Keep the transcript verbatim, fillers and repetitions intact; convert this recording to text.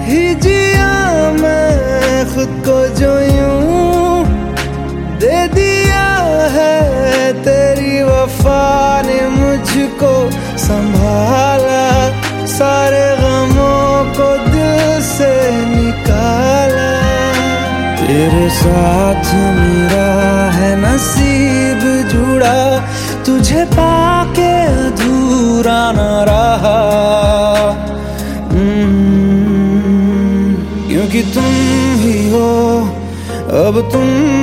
ही जिया मैं खुद को जो यूं दे दिया है, तेरी वफा ने मुझको संभाला, सारे गमों को दिल से निकाला। तेरे साथ मेरा है नसीब जुड़ा, तुझे पाके अधूरा न रहा, क्योंकि तुम ही हो अब तुम